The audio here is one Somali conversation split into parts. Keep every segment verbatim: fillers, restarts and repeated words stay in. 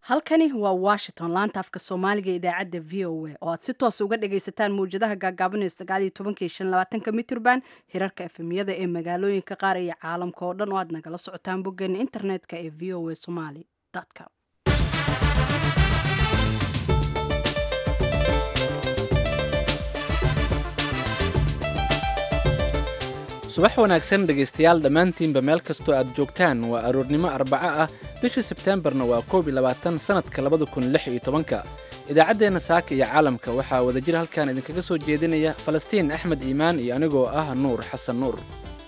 halkani waa washington laanta afka soomaaliga ee idaacadda v o a oo aad si toos uga dhagaysataan mawjadaha gaagaaban ee sagaal iyo tobanka iyo shan iyo labaatanka mitrban hirarka efemyada ee magaalooyinka qaar iyo caalamka oo dhan oo aad nagala socotaan boggeena internetka ee v o a somali com. subax wanaagsan dhegaystayaal dhammaantiinba meel kastoo aad joogtaan waa aroornimo arbaco ah bishii sebteembarna waa koob iyo labaatan sannadka labada kun lix iyo tobanka idaacaddeenna saaka iyo caalamka waxaa wadajir halkan idinkaga soo jeedinaya falastiin axmed iimaan iyo anigoo ah nuur xasan nuur.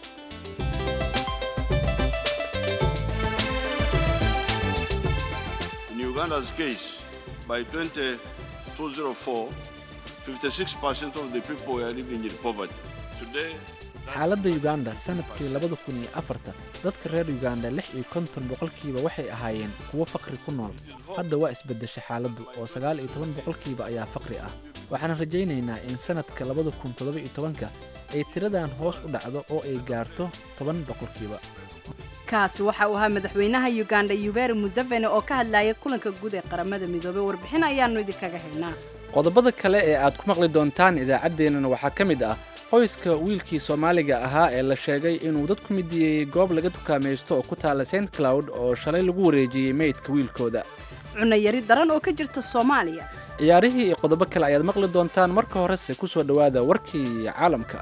xaaladda uganda sanadkii labada kun iyo afarta dadka reer uganda lix iyo konton boqolkiiba waxay ahaayeen kuwo faqri ku nool. hadda waa isbeddeshay xaaladdu oo sagaal iyo toban boqolkiiba ayaa faqri ah. waxaan rajaynaynaa in sanadka labada kun toddoba iyo tobanka ay tiradan hoos u dhacdo oo ay gaarto toban boqolkiiba. kaasi waxa uu ahaa madaxweynaha uganda yoweri museveni oo ka hadlaya kulanka guud ee qaramada midoobay. warbixin ayaannu idinkaga haynaa. qodobada kale ee aad ku maqli doontaan idaacaddeenana waxaa ka mid ah qoyska wiilkii soomaaliga ahaa ee la sheegay inuu dad ku midiyeeyey goob laga dukaamaysto oo ku taala saint cloud oo shalay lagu wareejiyey meydka wiilkooda. cunayari daran oo ka jirta soomaaliya. ciyaarihii iyo qodobo kale ayaad maqli doontaan. marka horese ku soo dhowaada warkii caalamka.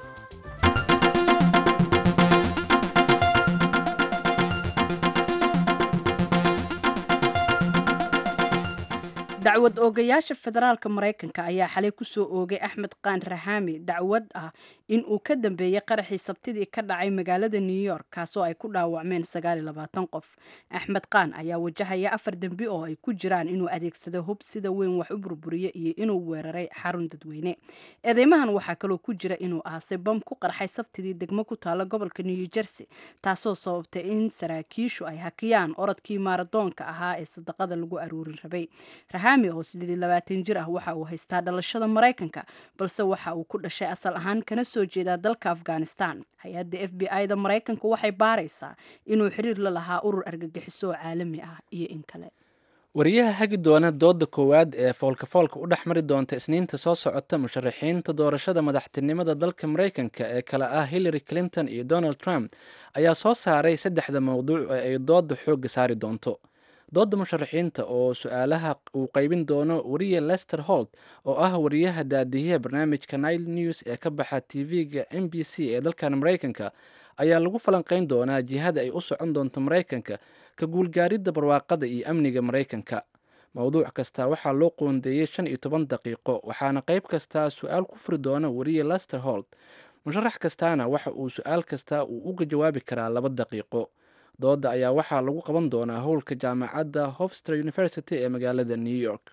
dacwad oogayaasha federaalka maraykanka ayaa xalay ku soo oogay axmed qaan rahaami dacwad ah in uu ka dambeeyey qaraxii sabtidii ka dhacay magaalada new york kaasoo ay ku dhaawacmeen sagaal iyo labaatan qof. axmed qaan ayaa wajahaya afar dembi oo ay ku jiraan inuu adeegsaday hub sida weyn wax u burburiye iyo inuu weeraray xarun dadweyne. eedeymahan waxaa kaloo ku jira inuu aasay bam ku qarxay sabtidii degmo ku taala gobolka new jersey taasoo sababtay in saraakiishu ay hakiyaan orodkii maaradoonka ahaa ee sadaqada lagu aruurin rabay. oo sideed iyo labaatan jir ah waxa uu haystaa dhalashada maraykanka balse waxa uu ku dhashay asal ahaan kana soo jeedaa dalka afghanistan. hay-adda f b i da maraykanka waxay baaraysaa inuu xiriir la lahaa urur argagixiso oo caalami ah iyo in kale. wariyaha hagi doona dooda koowaad ee foolkafoolka u dhex mari doonta isniinta soo socota musharaxiinta doorashada madaxtinimada dalka maraykanka ee kale ah hillary clinton iyo donald trump ayaa soo saaray saddexda mowduuc ee ay dooda xoogga saari doonto. dooda musharaxiinta oo su-aalaha uu qaybin doono wariye lester holt oo ah wariyaha daadiyaha barnaamijka nile news ee ka baxa t v-ga m b c ee dalkan maraykanka ayaa lagu falanqayn doonaa jihada ay u socon doonto maraykanka ka guulgaaridda barwaaqada iyo amniga maraykanka. mowduuc kasta waxaa loo qoondeeyey shan iyo toban daqiiqo waxaana qayb kastaa su-aal ku furi doona wariye lester holt. musharax kastaana waxa uu su-aal kasta uu uga jawaabi karaa laba daqiiqo. dooda ayaa waxaa lagu qaban doonaa howlka jaamacadda hofstra university ee magaalada new york.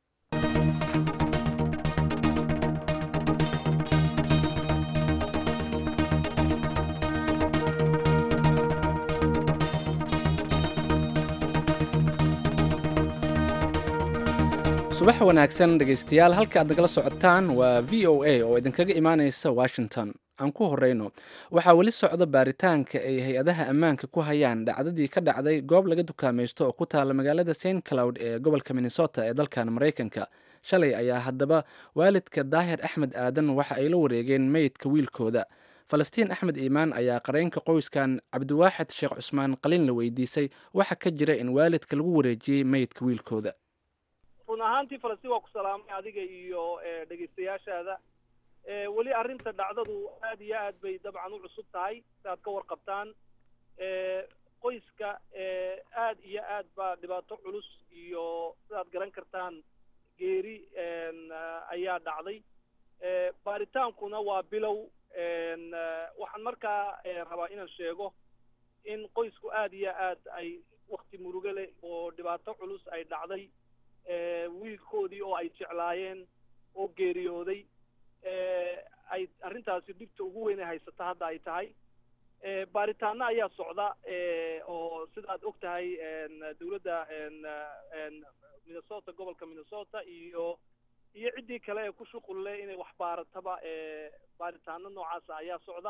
subax wanaagsan dhegaystayaal, halka aad nagala socotaan waa v o a oo idinkaga imaanaysa washington. aan ku horeyno waxaa weli socda baaritaanka ay hay-adaha ammaanka ku hayaan dhacdadii ka dhacday goob laga dukaamaysto oo ku taala magaalada saint cloud ee gobolka minnesota ee dalkan maraykanka. shalay ayaa haddaba waalidka daahir axmed aadan waxa ay la wareegeen meydka wiilkooda. falastiin axmed iimaan ayaa qareynka qoyskan cabdiwaaxid sheekh cusmaan qalin la weydiisay waxa ka jira in waalidka lagu wareejiyey meydka wiilkooda. run ahaantii falastiin waa ku salaamay adiga iyo dhegaystayaashaada. weli arrinta dhacdadu aad iyo aad bay dabcan u cusub tahay si aad ka warqabtaan. qoyska aad iyo aad baa dhibaato culus iyo sidaad garan kartaan geeri ayaa dhacday. baaritaankuna waa bilow. waxaan markaa rabaa inaan sheego in qoysku aad iyo aad ay wakti murugo leh oo dhibaato culus ay dhacday. wiilkoodii oo ay jeclaayeen oo geeriyooday ay arrintaasi dhibta ugu weyn ay haysata hadda ay tahay. baaritaano ayaa socda oo sidaad og tahay dawladda minnesota gobolka minnesota iyo iyo ciddii kale ee ku shuqul leh inay wax baarataba baaritaano noocaasa ayaa socda.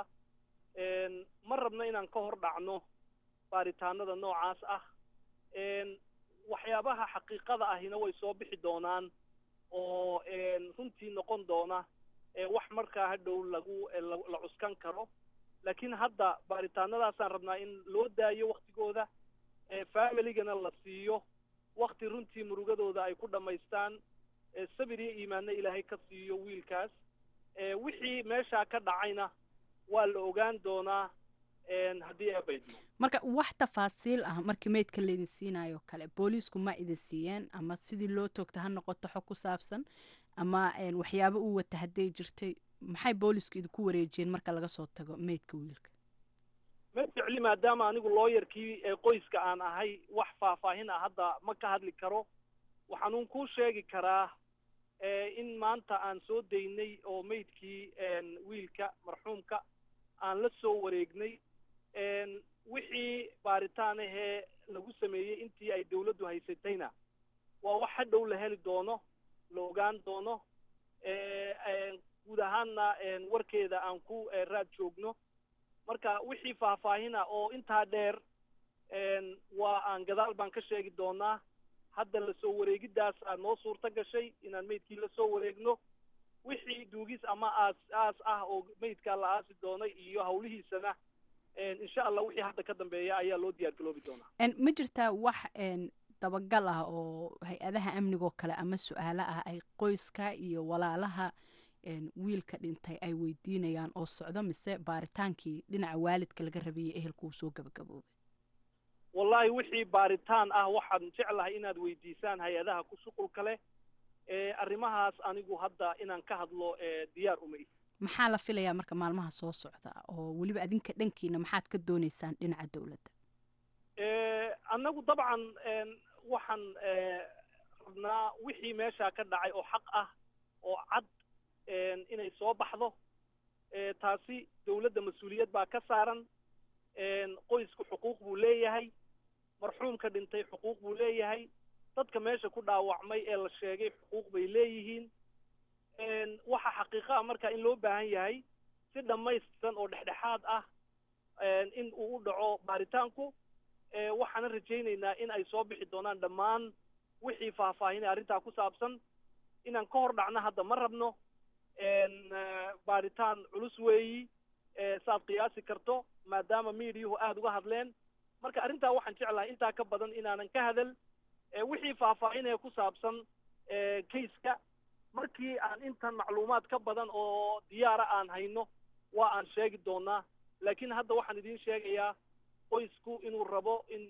ma rabno inaan ka hor dhacno baaritaanada noocaas ah. waxyaabaha xaqiiqada ahina way soo bixi doonaan oo runtii noqon doona wax markaa hadhow lagu la cuskan karo laakiin hadda baaritaanadaasaan rabnaa in loo daayo waktigooda familigana la siiyo wakti runtii murugadooda ay ku dhammaystaan sabir iyo iimaanna ilaahay ka siiyo wiilkaas wixii meeshaa ka dhacayna waa la ogaan doonaa haddii ay baydmo marka wax tafaasiil ah markii meydka laydin siinayo kale booliisku ma idin siiyeen ama sidii loo toogta ha noqoto xog ku saabsan ama waxyaabo uu wata hadday jirtay maxay booliisku idinku wareejiyeen marka laga soo tago meydka wiilka ma ficli maadaama anigu looyarkii qoyska aan ahay wax faahfaahin ah hadda ma ka hadli karo waxaanuun kuu sheegi karaa in maanta aan soo daynay oo meydkii wiilka marxuumka aan la soo wareegnay wixii baaritaan ahee lagu sameeyey intii ay dawladdu haysatayna waa wax hadhow la heli doono la ogaan doono guud ahaanna warkeeda aan ku raad joogno marka wixii faahfaahina oo intaa dheer waa aan gadaal baan ka sheegi doonaa hadda lasoo wareegidaas aad noo suurta gashay inaan meydkii lasoo wareegno wixii duugis ama aas aas ah oo meydkaa la aasi doonay iyo hawlihiisana insha allah wixii hadda ka dambeeya ayaa loo diyaar galoobi doonaa ma jirtaa wax dabagal ah oo hay-adaha amnigoo kale ama su-aalo ah ay qoyska iyo walaalaha wiilka dhintay ay weydiinayaan oo socdo mise baaritaankii dhinaca waalidka laga rabeeyey ehelku uu soo gabagaboobay wallahi wixii baaritaan ah waxaan jeclahay inaad weydiisaan hay-adaha ku shuqulka leh arrimahaas anigu hadda inaan ka hadlo diyaar uma ihi maxaa la filayaa marka maalmaha soo socda oo weliba adinka dhankiina maxaad ka dooneysaan dhinaca dawladda annagu dabcan waxaan rabnaa wixii meeshaa ka dhacay oo xaq ah oo cad inay soo baxdo taasi dawladda mas-uuliyad baa ka saaran qoysku xuquuq buu leeyahay marxuumka dhintay xuquuq buu leeyahay dadka meesha ku dhaawacmay ee la sheegay xuquuq bay leeyihiin waxa xaqiiqa ah marka in loo baahan yahay si dhammaystiran oo dhexdhexaad ah in uu u dhaco baaritaanku waxaana rajaynaynaa in ay soo bixi doonaan dhammaan wixii faahfaahinay arrintaa ku saabsan inaan ka hor dhacno hadda ma rabno baaritaan culus weeyi saad qiyaasi karto maadaama miidiyuhu aada uga hadleen marka arrintaa waxaan jeclahay intaa ka badan inaanan ka hadal wixii faahfaahinaya ku saabsan kayska markii aan intan macluumaad ka badan oo diyaara aan hayno waa aan sheegi doonaa laakiin hadda waxaan idiin sheegayaa qoysku inuu rabo in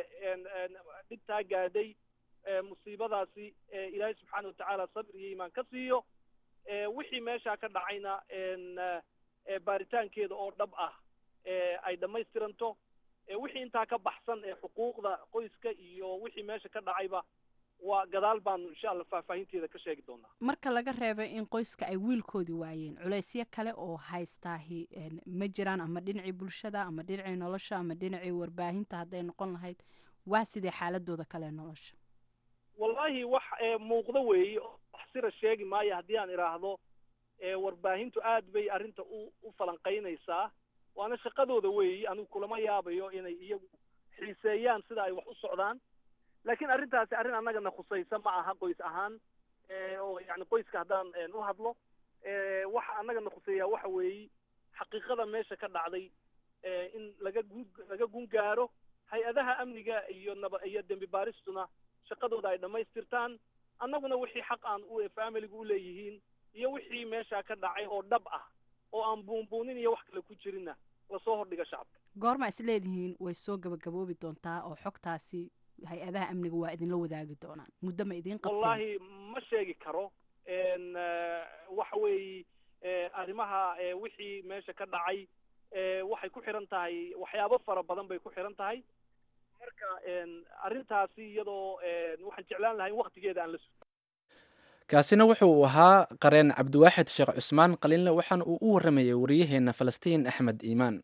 dhibtaa gaadhay musiibadaasi ilaahay subxaana watacaala sabir iyo iimaan ka siiyo wixii meeshaa ka dhacayna baaritaankeeda oo dhab ah ay dhammaystiranto wixii intaa ka baxsan ee xuquuqda qoyska iyo wixii meesha ka dhacayba waa gadaal baanu insha allah faahfaahinteeda ka sheegi doonaa marka laga reebay in qoyska ay wiilkoodii waayeen culaysyo kale oo haystaahi ma jiraan ama dhinacii bulshada ama dhinacii nolosha ama dhinacii warbaahinta hadday noqon lahayd waa sidee xaaladooda kale nolosha wallahi wax muuqdo weeye wax sira sheegi maayo haddii aan idhaahdo warbaahintu aad bay arrinta u u falanqaynaysaa waana shaqadooda weeyi anigu kulama yaabayo inay iyagu xiiseeyaan sida ay wax u socdaan laakiin arrintaasi arrin annagana khusaysa ma aha qoys ahaan oo yani qoyska haddaan u hadlo waxa annagana khuseeyaa waxa weeyi xaqiiqada meesha ka dhacday in laga gu laga gun gaaro hay-adaha amniga iyo naba iyo dembi baaristuna shaqadooda ay dhammaystirtaan annaguna wixii xaq aan u familigu u leeyihiin iyo wixii meeshaa ka dhacay oo dhab ah oo aan buunbuunin iyo wax kale ku jirinna lasoo hordhiga shacabka goorma is leedihiin way soo gabagaboobi doontaa oo xogtaasi hay-adaha amniga waa idinla wadaagi doonaan muddo ma idiin qabteen wallahi ma sheegi karo waxa weeye arrimaha wixii meesha ka dhacay waxay ku xiran tahay waxyaabo fara badan bay ku xiran tahay marka arrintaasi iyadoo waxaan jeclaan lahay in waktigeeda aan la sugo kaasina wuxuu ahaa qareen cabdiwaaxid sheekh cusmaan qalinle waxaana uu u warramayay wariyaheena falastiin axmed iimaan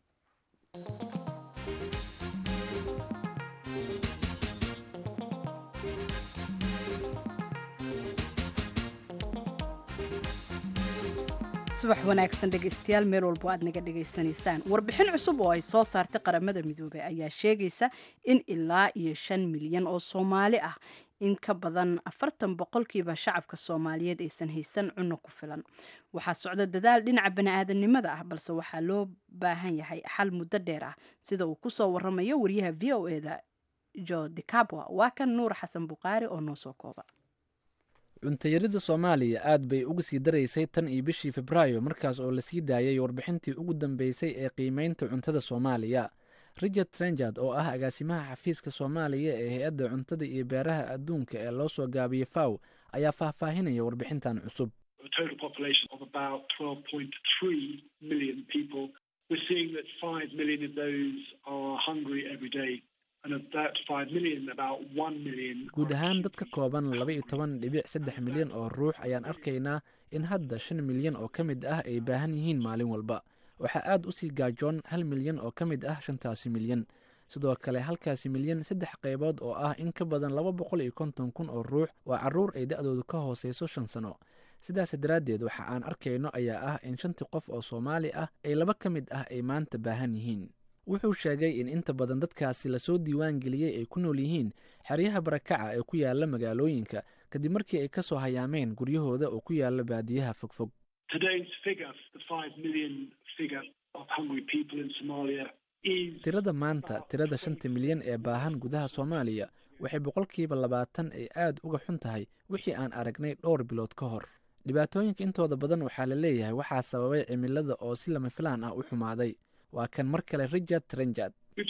subax wanaagsan dhegaystayaal meel walbo aad naga dhegaysanaysaan warbixin cusub oo ay soo saartay qaramada midoobey ayaa sheegaysa in ilaa iyo shan milyan oo soomaali ah in ka badan afartan boqolkiiba shacabka soomaaliyeed aysan haysan cunno ku filan waxaa socda dadaal dhinaca bani-aadanimada ah balse waxaa loo baahan yahay xal muddo dheer ah sida uu kusoo waramayo wariyaha v o eda jo dicabwa waa kan nuur xasan buqaari oo noo soo kooba cuntayarida soomaaliya aad bay uga sii daraysay tan iyo bishii febraayo markaas oo lasii daayay warbixintii ugu dambeysay ee qiimeynta cuntada soomaaliya richard trenjard oo ah agaasimaha xafiiska soomaaliya ee hay-adda cuntada iyo beeraha adduunka ee loo soo gaabiyey faw ayaa faahfaahinaya warbixintan cusub guud ahaan dad ka kooban laba iyo toban dhibic saddex milyan oo ruux ayaan arkaynaa in hadda shan milyan oo ka mid ah ay baahan yihiin maalin walba waxaa aad u sii gaajoon hal milyan oo ka mid ah shantaasi milyan sidoo kale halkaasi milyan saddex qaybood oo ah in ka badan laba boqol iyo konton kun oo ruux waa carruur ay da-doodu ka hooseyso shan sano sidaas daraaddeed waxa aan arkayno ayaa ah in shantii qof oo soomaali ah ay laba ka mid ah ay maanta baahan yihiin wuxuu sheegay in inta badan dadkaasi lasoo diiwaan geliyey ay ku nool yihiin xeryaha barakaca ee ku yaala magaalooyinka kadib markii ay ka soo hayaameen guryahooda oo ku yaala baadiyaha fogfog tirada maanta tirada shanta milyan ee baahan gudaha soomaaliya waxay boqolkiiba labaatan ay aad uga xun tahay wixii aan aragnay dhowr bilood ka hor dhibaatooyinka intooda badan waxaa la leeyahay waxaa sababay cimilada oo si lama filaan ah u xumaaday waa kan mar kale richard trenjard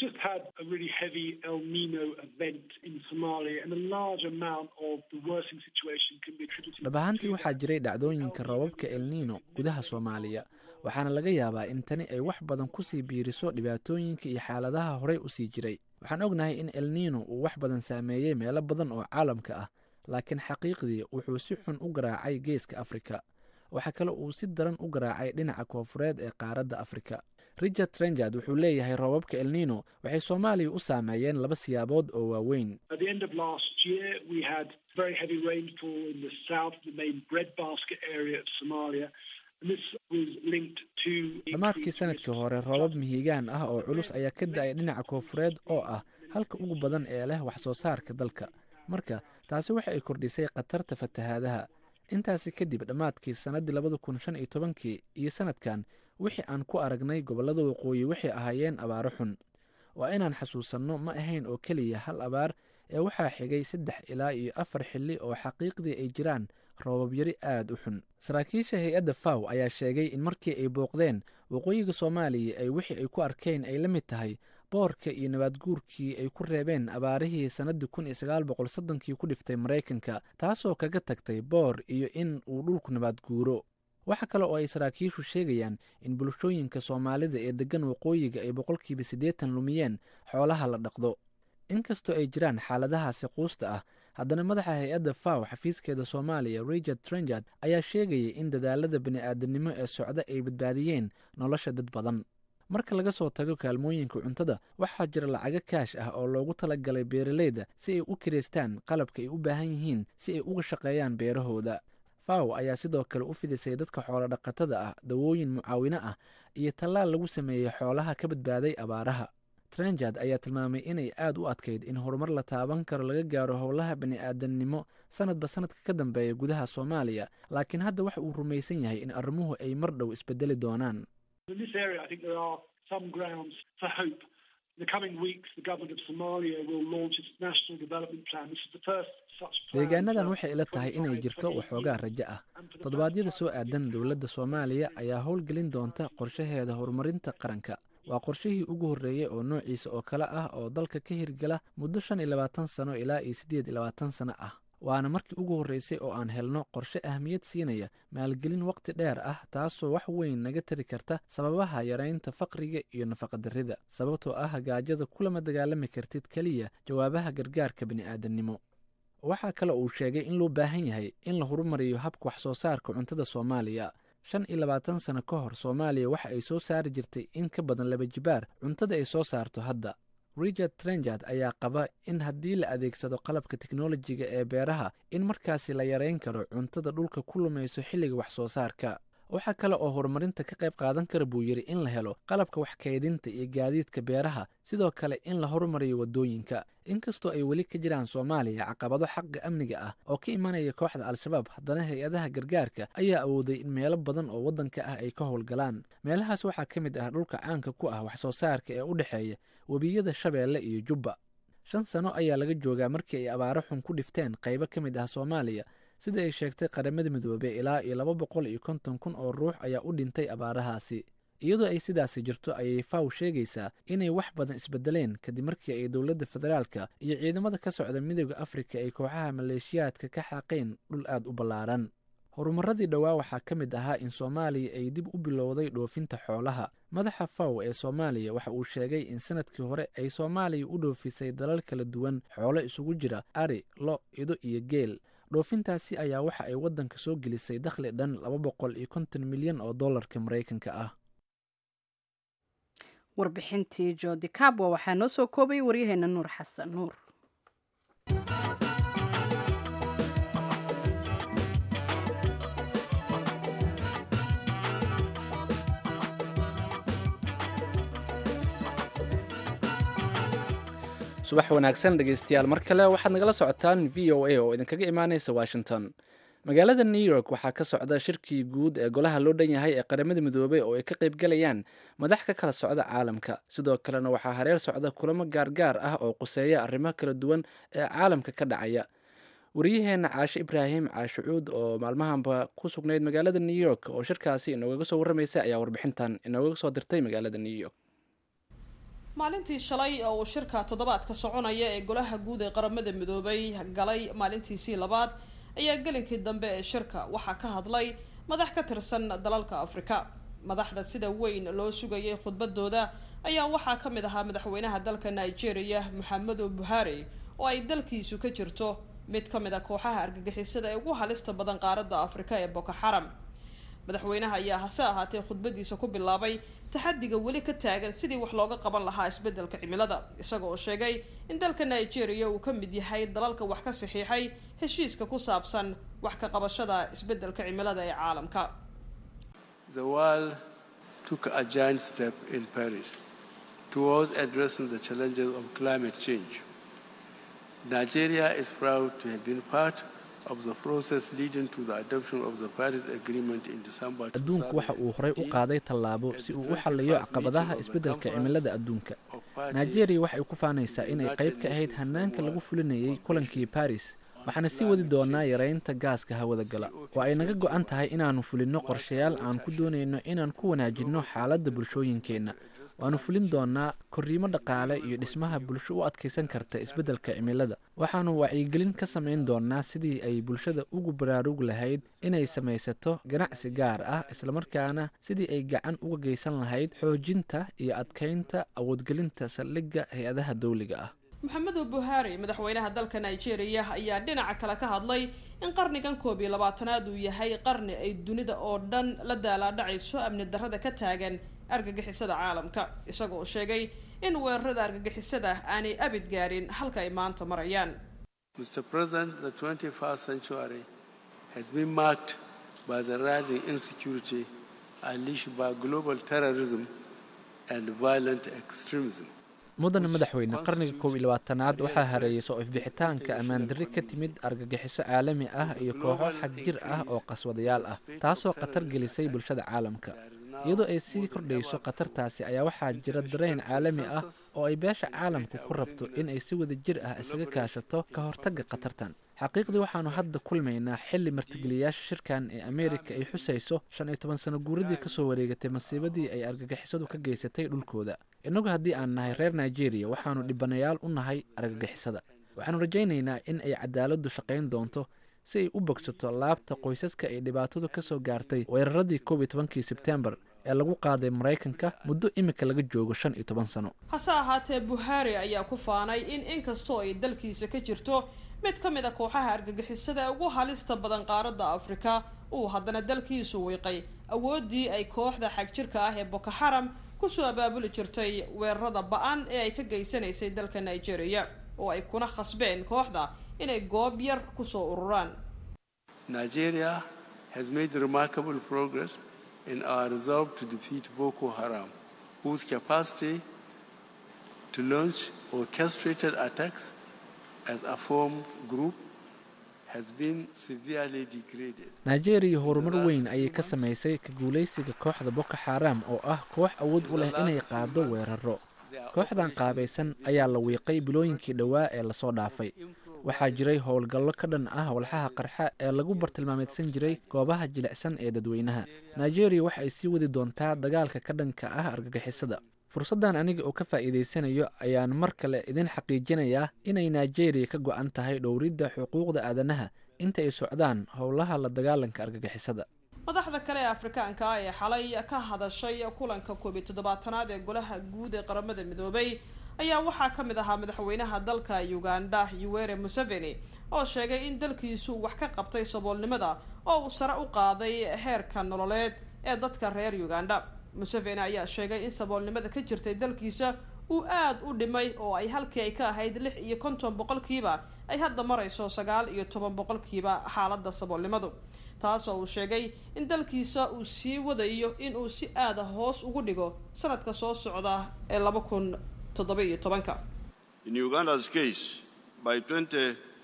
dhab ahaantii waxaa jiray dhacdooyinka roobabka elnino gudaha soomaaliya waxaana laga yaabaa in tani ay wax badan kusii biiriso dhibaatooyinka iyo xaaladaha horey usii jiray waxaan ognahay in elnino uu wax badan saameeyey meelo badan oo caalamka ah laakiin xaqiiqdii wuxuu si xun u garaacay geeska afrika waxaa kale uu si daran u garaacay dhinaca koonfureed ee qaaradda afrika richard trenjard wuxuu leeyahay roobabka elnino waxay soomaaliya u saameeyeen laba siyaabood oo waaweyn dhammaadkii sanadkii hore roobab mihigaan ah oo culus ayaa ka da-ay dhinaca koonfureed oo ah halka ugu badan ee leh wax soo saarka dalka marka taasi waxa ay kordhisay khatarta fatahaadaha intaasi kadib dhammaadkii sannaddii labada kun shan iyo tobankii iyo sanadkan wixii aan ku aragnay gobollada waqooyi waxay ahaayeen abaaro xun waa inaan xasuusanno ma ahayn oo keliya hal abaar ee waxaa xigay saddex ilaa iyo afar xilli oo xaqiiqdii ay jiraan roobab yari aad u xun saraakiisha hay-adda faw ayaa sheegay in markii ay booqdeen waqooyiga soomaaliya ay wixii ay ku arkeen ay la mid tahay boorka iyo nabaadguurkii ay ku reebeen abaarihii sannaddii kun iyo sagaal boqol soddonkii ku dhiftay maraykanka taasoo kaga tagtay boor iyo in uu dhulku nabaadguuro waxa kale oo ay saraakiishu sheegayaan in bulshooyinka soomaalida ee deggan waqooyiga ay boqolkiiba siddeetan lumiyeen xoolaha la dhaqdo inkastoo ay jiraan xaaladahaasi quusta ah haddana madaxa hay-adda faw xafiiskeeda soomaaliya richard trenjard ayaa sheegayay in dadaalada bani-aadanimo ee socda ay badbaadiyeen nolosha dad badan marka laga soo tago kaalmooyinka cuntada waxaa jira lacago kaash ah oo loogu talagalay beeraleyda si ay u kiraystaan qalabka ay u baahan yihiin si ay uga shaqeeyaan beerahooda faw ayaa sidoo kale u fidisay dadka xoolo dhaqatada ah dawooyin mucaawino ah iyo tallaal lagu sameeyey xoolaha ka badbaaday abaaraha trenjard ayaa tilmaamay inay aad u adkayd in horumar la taaban karo laga gaaro howlaha bani-aadamnimo sanadba sanadka ka dambeeya gudaha soomaaliya laakiin hadda waxa uu rumaysan yahay in arrimuhu ay mar dhow isbedeli doonaan deegaanadan waxay ila tahay inay jirto waxoogaa rajo ah toddobaadyada soo aadan dowladda soomaaliya ayaa howlgelin doonta qorshaheeda horumarinta qaranka waa qorshihii ugu horreeyey oo noociisa oo kale ah oo dalka ka hirgala muddo shan iyo labaatan sano ilaa iyo siddeed iyo labaatan sano ah waana markii ugu horreysay oo aan helno qorshe ahmiyad siinaya maalgelin waqti dheer ah taasoo wax weyn naga tari karta sababaha yaraynta faqriga iyo nafaqadarrida sababtoo ah gaajada kulama dagaalami kartid keliya jawaabaha gargaarka bani-aadamnimo waxaa kale uu sheegay in loo baahan yahay in la horumariyo habka wax soo saarka cuntada soomaaliya shan iyo labaatan sano ka hor soomaaliya waxa ay soo saari jirtay in ka badan laba jibaar cuntada ay soo saarto hadda richard trenjard ayaa qaba in haddii la adeegsado qalabka teknolojiga ee beeraha in markaasi la yareyn karo cuntada dhulka ku lumayso xilliga wax soo saarka waxaa kale oo horumarinta ka qayb qaadan kara buu yidhi in la helo qalabka wax kaydinta iyo gaadiidka beeraha, sidoo kale in la horumariyo waddooyinka. inkastoo ay weli ka jiraan soomaaliya caqabado xagga amniga ah oo ka imanaya kooxda al-shabaab, haddana hay-adaha gargaarka ayaa awooday in meelo badan oo waddanka ah ay ka howlgalaan. meelahaas waxaa ka mid ah dhulka caanka ku ah wax soo saarka ee u dhexeeya webiyada Shabeelle iyo Jubba. shan sano ayaa laga joogaa markii ay abaaro xun ku dhifteen qaybo ka mid ah Soomaaliya, sida ay sheegtay qaramada midoobay. ilaa iyo laba boqol iyo konton kun oo ruux ayaa u dhintay abaarahaasi. iyadoo ay sidaasi jirto ayay faw sheegaysaa inay wax badan isbedeleen kadib markii ay dowladda federaalka iyo ciidamada ka socda midooda Afrika ay kooxaha maleeshiyaadka ka xaqeen dhul aad u ballaaran. horumaradii dhowaa waxaa ka mid ahaa in Soomaaliya ay dib u bilowday dhoofinta xoolaha. madaxa faw ee Soomaaliya waxa uu sheegay in sanadkii hore ay Soomaaliya u dhoofisay dalal kala duwan xoolo isugu jira ari, lo, ido iyo geel. dhoofintaasi ayaa waxa ay waddanka soo gelisay dakhli dhan laba boqol iyo konton milyan oo dollarka Mareykanka ah. warbixintii Jodi Kabwa waxaa noo soo koobay waryaheena Nuur Xasan Nuur. subax wanaagsan dhegeystayaal, mar kale waxaad nagala socotaan V O A oo idinkaga imaaneysa Washington. magaalada New York waxaa ka socda shirkii guud ee golaha loo dhan yahay ee qaramada midoobay oo ay ka qayb galayaan madax ka kala socda caalamka. sidoo kalena waxaa hareer socda kulamo gaargaar ah oo quseeya arrimo kala duwan ee caalamka ka dhacaya. wariyaheena Caashe Ibraahim Caashe Cuud oo maalmahanba ku sugnayd magaalada New York oo shirkaasi inooga soo warramaysa ayaa warbixintan inooga soo dirtay magaalada New York. maalintii shalay oo shirka toddobaadka soconaya ee golaha guud ee qaramada midoobay galay maalintiisii labaad ayaa gelinkii dambe ee shirka waxaa ka hadlay madax ka tirsan dalalka Afrika. madaxda sida weyn loo sugayay khudbadooda ayaa waxaa ka mid ahaa madaxweynaha dalka Nigeria Muhammadu Buhari oo ay dalkiisu ka jirto mid ka mid ah kooxaha argagixisada ee ugu halista badan qaaradda Afrika ee Boko Haram. madaxweynaha ayaa hase ahaatee khudbadiisa ku bilaabay taxadiga weli ka taagan sidii wax looga qaban lahaa isbedelka cimilada, isagoo oo sheegay in dalka Nigeria uu ka mid yahay dalalka wax ka saxiixay heshiiska ku saabsan wax ka qabashada isbedelka cimilada ee caalamka. The world took a giant step in Paris towards addressing the challenges of climate change. Nigeria is proud to have been part of the process leading to the adoption of the Paris Agreement in December. adduunku waxa uu horey u qaaday tallaabo si uu u xalliyo caqabadaha isbeddelka cimilada adduunka. Nigeria waxay ku faanaysaa inay qayb ka ahayd hanaanka lagu fulinayay kulankii Paris, waxaana sii wadi doonaa yareynta gaaska hawada gala oo ay naga go'an tahay inaanu fulinno qorshayaal aan ku doonayno inaan ku wanaajinno xaaladda bulshooyinkeenna. waanu fulin doonaa korriimo dhaqaale iyo dhismaha bulsho u adkaysan karta isbeddelka cimilada. waxaanu wacyigelin ka samayn doonaa sidii ay bulshada ugu baraarug lahayd inay samaysato ganacsi gaar ah, islamarkaana sidii ay gacan uga geysan lahayd xoojinta iyo adkaynta awoodgelinta saldhigga hay-adaha dawliga ah. Muhammadu Buhari madaxweynaha dalka Nigeria ayaa dhinaca kale ka hadlay in qarnigan koob iyo labaatanaad uu yahay qarni ay dunida oo dhan la daalaadhacayso amni darrada ka taagan argagixisada caalamka, isagoo sheegay in weerarada argagixisada aanay abid gaarin halka ay maanta marayaan. Mister President, the twenty-first century has been marked by the rising insecurity unleashed by global terrorism and violent extremism. mudane madaxweyne, qarniga koob iyo labaatanaad waxaa hareeyay soo ifbixitaanka ammaan darri ka timid argagixiso caalami ah iyo kooxo xag jir ah oo qaswadayaal ah, taasoo khatar gelisay bulshada caalamka. iyadoo ay sii kordhayso khatartaasi ayaa waxaa jira dareen caalami ah oo ay beesha caalamku ku rabto in ay si wada jir ah isaga kaashato ka hortagga khatartan. xaqiiqdii waxaanu hadda kulmaynaa xilli martigeliyaasha shirkan ee Ameerika ay xusayso shan iyo toban sano guuradii ka soo wareegatay masiibadii ay argagixisadu ka geysatay dhulkooda. innagu haddii aan nahay reer Nigeria waxaanu dhibanayaal u nahay argagixisada. waxaanu rajaynaynaa in ay cadaaladdu shaqayn doonto si ay u bogsato laabta qoysaska ay dhibaatadu ka soo gaartay weeraradii koob iyo tobankii Sebtembar ee lagu qaaday Mareykanka muddo imika laga joogo shan iyo toban sano. hase ahaatee Buhari ayaa ku faanay in inkastoo ay dalkiisa ka jirto mid ka mid ah kooxaha argagixisada ugu halista badan qaaradda Afrika, uu haddana dalkiisu wiiqay awoodii ay kooxda xagjirka ah ee Boko Haram ku soo abaabuli jirtay weerarada ba'an ee ay ka geysanaysay dalka Nigeria, oo ay kuna khasbeen kooxda inay goob yar ku soo ururaan. Nigeria has made remarkable progress in our resolve to defeat Boko Haram, whose capacity to launch orchestrated attacks as a formed group has been severely degraded. nigeria horumar weyn ayay ka samaysay ka guulaysiga kooxda boko xaram oo ah koox awood u leh inay qaado weeraro. kooxdan qaabaysan ayaa la wiiqay bilooyinkii dhowaa ee lasoo dhaafay. waxaa jiray howlgallo ka dhan ah walxaha qarxa ee lagu bartilmaameedsan jiray goobaha jilicsan ee dadweynaha. nigeria waxa ay sii wadi doontaa dagaalka ka dhanka ah argagixisada. fursaddan aniga oo ka faa'iidaysanayo ayaan mar kale idin xaqiijinayaa inay nigeria ka go'an tahay dhowridda xuquuqda aadanaha inta ay socdaan howlaha la dagaalanka argagixisada. madaxda kale ee afrikaanka ah ee xalay ka hadashay kulanka koob iyo toddobaatanaad ee golaha guud ee qaramada midoobay ayaa waxaa ka mid ahaa madaxweynaha dalka uganda yoweri museveni oo sheegay in dalkiisu wax ka qabtay saboolnimada oo uu sare u qaaday heerka nololeed ee dadka reer uganda. museveni ayaa sheegay in saboolnimada ka jirtay dalkiisa uu aad u dhimay oo ay halkii ay ka ahayd lix iyo konton boqolkiiba ay hadda marayso sagaal iyo toban boqolkiiba xaaladda saboolnimadu, taasoo uu sheegay in dalkiisa uu sii wadayo inuu si aada hoos ugu dhigo sanadka soo socda ee laba kun toddoba iyo tobanka. In Uganda's case, by twenty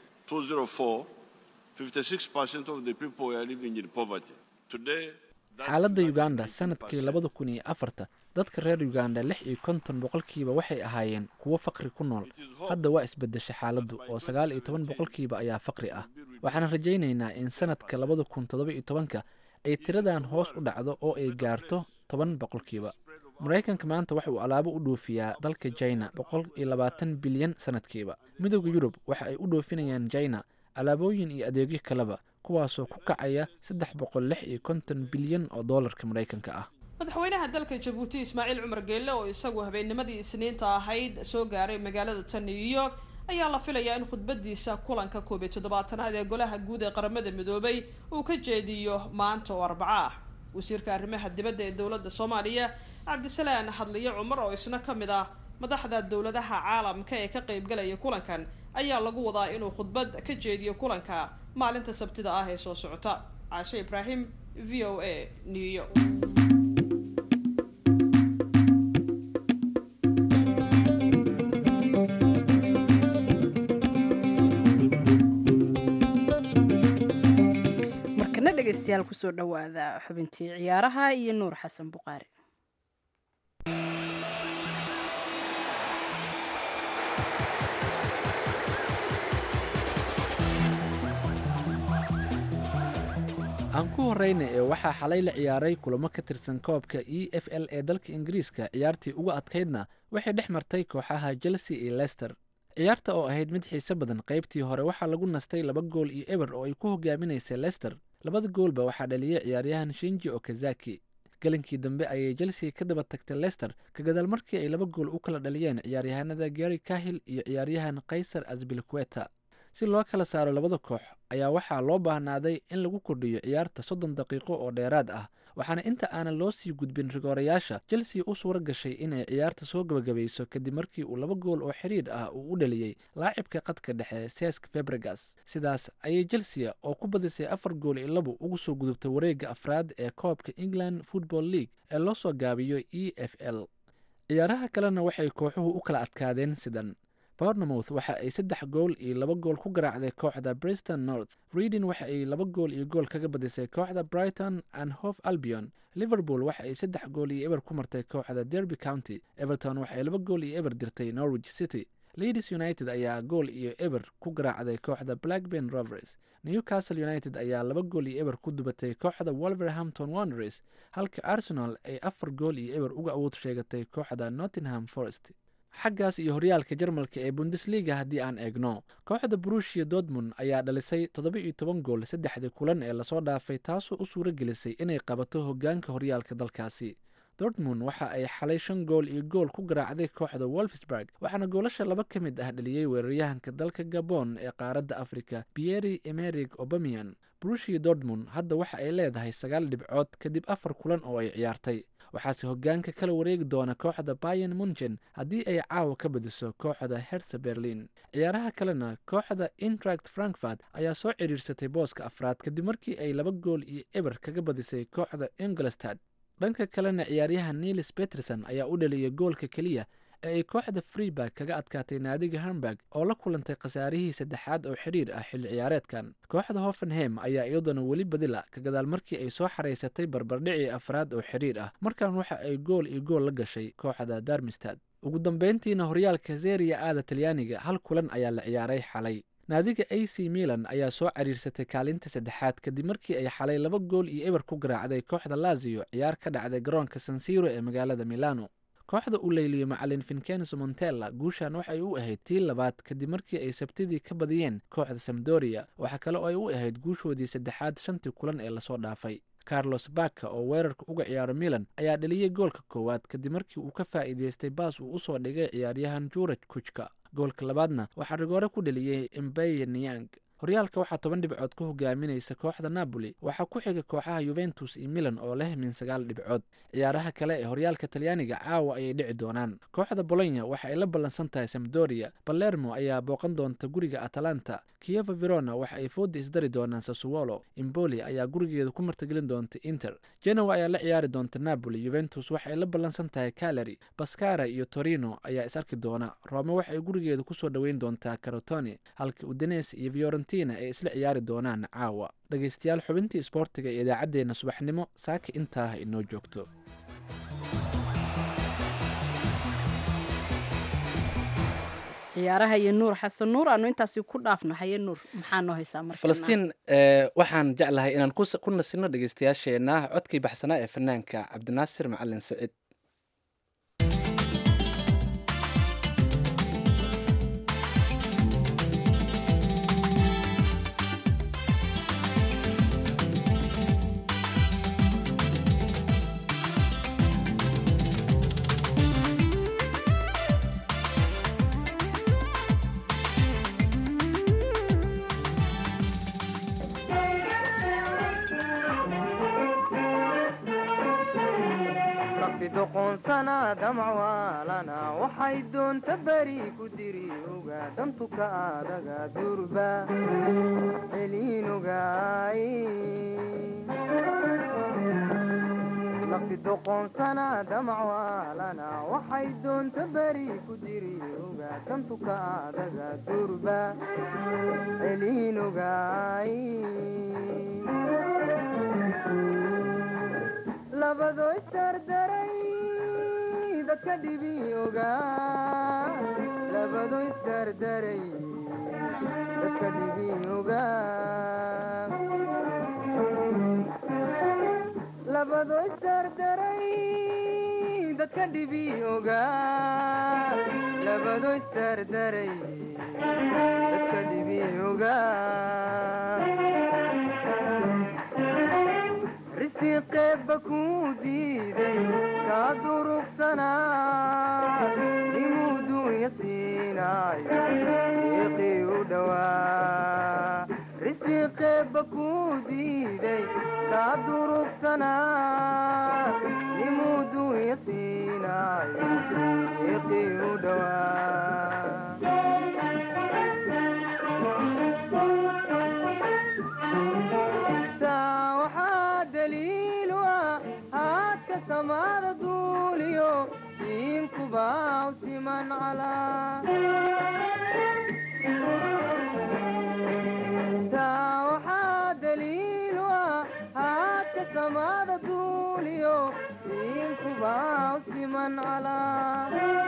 oh four, fifty-six percent of the people were living in poverty. Today, xaaladda uganda sanadkii labada kun iyo afarta dadka reer uganda lix iyo konton boqolkiiba waxay ahaayeen kuwo faqri ku nool. hadda waa isbedeshay xaaladdu oo sagaal iyo toban boqolkiiba ayaa faqri ah. waxaan rajaynaynaa in sanadka labada kun toddoba iyo tobanka ay tiradan hoos u dhacdo oo ay gaarto toban boqolkiiba. maraykanka maanta waxa uu alaabo u dhoofiyaa dalka china boqol iyo labaatan bilyan sanadkiiba. midowda yurub waxa ay u dhoofinayaan china alaabooyin iyo adeegyo kaleba kuwaasoo ku kacaya saddex boqol lix iyo konton bilyan oo doolarka maraykanka ah. madaxweynaha dalka jabuuti ismaaciil cumar geelle oo isagu habeennimadii isniinta ahayd soo gaaray magaalada tan new york ayaa la filayaa in khudbadiisa kulanka koob iyo toddobaatanaad ee golaha guud ee qaramada midoobay uu ka jeediyo maanta oo arbaco ah. wasiirka arrimaha dibadda ee dowladda soomaaliya cabdisalaan hadliye cumar oo isna ka mid ah madaxda dowladaha caalamka ee ka qaybgalaya kulankan ayaa lagu wadaa inuu khudbad ka jeediyo kulanka maalinta sabtida ah ee soo socota. caashe ibraahim, v o a, new york. markana dhegaystayaal kusoo dhawaada xubintii ciyaaraha iyo nuur xasan buqaari. aan ku horeyna ee waxaa xalay la ciyaaray kulamo ka tirsan koobka e f l ee dalka ingiriiska. ciyaartii uga adkaydna waxay dhex martay kooxaha chelsea iyo leicester. ciyaarta oo ahayd mid xiise badan qaybtii hore waxaa lagu nastay laba gool iyo eber oo ay ku hogaaminaysay leicester. labada goolba waxaa dhaliyay ciyaaryahan shinji okazaki. galankii dambe ayay chelsea ka daba tagtay leicester ka gadaal markii ay laba gool u kala dhaliyeen ciyaaryahanada gary cahill iyo ciyaaryahan kaysar asbilqueta. si loo kala saaro labada koox ayaa waxaa loo baahnaaday in lagu kordhiyo ciyaarta soddon daqiiqo oo dheeraad ah, waxaana inta aanan loo sii gudbin rigoorayaasha chelsea u suura gashay inay ciyaarta soo gabagabayso kadib markii uu laba gool oo xidhiidh ah uu u dhaliyey laacibka qadka dhexe sesk fabregas. sidaas ayay chelsea oo ku badisay afar gool iyo labo ugu soo gudubtay wareegga afraad ee koobka england football league ee loo soo gaabiyo e f l. ciyaaraha kalena waxay kooxuhu u kala adkaadeen sidan: bournemouth waxa ay saddex gool iyo laba gool ku garaacday kooxda Preston North. Reading waxa ay laba gool iyo gool kaga badisay kooxda Brighton and Hove Albion. Liverpool waxa ay saddex gool iyo eber ku martay kooxda Derby County. Everton waxa ay laba gool iyo eber dirtay Norwich City. Leeds United ayaa gool iyo eber ku garaacday kooxda Blackburn Rovers. Newcastle United ayaa laba gool iyo eber ku dubatay kooxda Wolverhampton Wanderers, halka Arsenal ay afar gool iyo eber uga awood sheegatay kooxda Nottingham Forest. xaggaas iyo horyaalka Jarmalka ee Bundesliga haddii aan eegno, kooxda Borussia Dortmund ayaa dhalisay toddoba iyo toban gool saddexdii kulan ee lasoo dhaafay, taasoo u suura gelisay inay qabato hogaanka horyaalka dalkaasi. Dortmund waxa ay xalay shan gool iyo gool ku garaacday kooxda Wolfsburg, waxaana goolasha laba ka mid ah dhaliyey weeraryahanka dalka Gabon ee qaaradda Afrika Pierre-Emerick Aubameyang. Borussia Dortmund hadda waxa ay leedahay sagaal dhibcood kadib afar kulan oo ay ciyaartay, waxaase hogaanka kala wareegi doona kooxda Bayern Munchen haddii ay caawa ka badiso kooxda Hertha Berlin. ciyaaraha kalena kooxda Eintracht Frankfurt ayaa soo ciriirsatay booska afraad kadib markii ay laba gool iyo eber kaga badisay kooxda Ingolstadt. dhanka kalena ciyaaryahan niels peterson ayaa u dhaliyay goolka keliya ee ay kooxda freeburg kaga adkaatay naadiga hamburg oo la kulantay khasaarihii saddexaad oo xidhiir ah xilli ciyaareedkan kooxda hoffenheim ayaa iyaduna weli badila ka gadaal markii ay soo xaraysatay barbardhicii afraad oo xidhiir ah markan waxa ay gool iyo gool la gashay kooxda darmistad ugu dambeyntiina horyaalka seria aada talyaaniga hal kulan ayaa la ciyaaray xalay naadiga a c milan ayaa soo cariirsatay kaalinta saddexaad kadib markii ay xalay laba gool iyo eber ku garaacday kooxda lazio ciyaar ka dhacday garoonka sansiro ee magaalada milano kooxda u leyliyay macalin vincenzo montella guushan waxay u ahayd tii labaad kadib markii ay sabtidii ka badiyeen kooxda samdoria waxaa kale oo ay u ahayd guushoodii saddexaad shantii kulan ee lasoo dhaafay carlos baka oo weerarka uga ciyaaro milan ayaa dhaliyey goolka koowaad kadib markii uu ka faa'iidaystay baas uu usoo dhigay ciyaaryahan juraj kuchka goolka labaadna waxaa rigoore ku dhaliyey embeye niyang horyaalka waxaa toban dhibcood ka hogaaminaysa kooxda napoli waxaa ku xiga kooxaha yuventus iyo milan oo leh min sagaal dhibcood ciyaaraha kale ee horyaalka talyaaniga caawa ayay dhici doonaan kooxda bolonya waxa ay la ballansan tahay samdoria balermo ayaa booqan doonta guriga atalanta kievo verona waxa ay fooda isdari doonaan sassuolo imboli ayaa gurigeeda ku martagelin doonta inter genoa ayaa la ciyaari doonta napoli yuventus waxa ay la ballansan tahay caleri baskara iyo torino ayaa is arki doona rome waxa ay gurigeeda kusoo dhoweyn doontaa carotone halka udines iyo fiorentina ay isla ciyaari doonaan caawa dhegaystayaal xubintii isboortiga ee idaacaddeenna subaxnimo saaka intaa inoo joogto ciyaaraha iyo nuur xasan nuur aanu intaasi ku dhaafno haye nuur maxaa noo haysaa marka falastiin waxaan jeclahay inaan ku nasino dhegaystayaasheenna codkii baxsanaa ee fanaanka cabdinaasir macalin saciid doqonsana damcwaalana waxay doonta beri ku diri oga dantuka adaga durba celiinogaay lafti doqonsana damcwaalana waxay doonta beri ku diri oga dantuka adaga durba celiinogaay labado isdardaray dadka dhibi ogaa labado isdardaray dadka dhibi ogaa labado isdardaray dadka dhibi ogaa labado isdardaray dadka dhibi ogaa risiqeebba kuu diiday kaa durugsanaa nimuu duunya siinaayo iiqii u dhowaa risiqeebba kuu diiday kaa durugsanaa nimuu duunya siinaayo iiqii u dhowaa samada duuliyo diinkubaa siman calaa taa waxaa daliilu ah haadka samada duuliyo diinkubaa siman calaa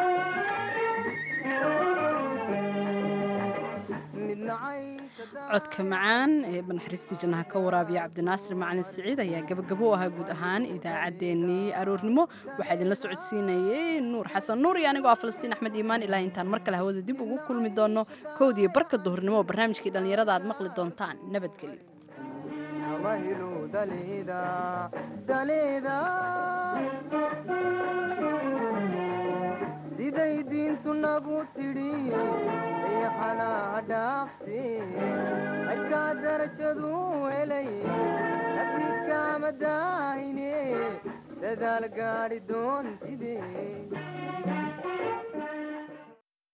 codka macaan ee banaxariistii jannaha ka waraabiya cabdinaasir macalin siciid ayaa gabagabo u ahaa guud ahaan idaacaddeenii aroornimo waxaa idinla socodsiinayay nuur xasan nuur iyo anigoo ah falastiin axmed iimaan ilaa intaan mar kale hawada dib ugu kulmi doonno kowdiiyo barka duhurnimo oo barnaamijkii dhallinyarada aad maqli doontaan siday diintu nagu tidhi riixanaha dhaaqsi xajkaa darajadu helay nafniskaama daahine dadaal gaadhi doontide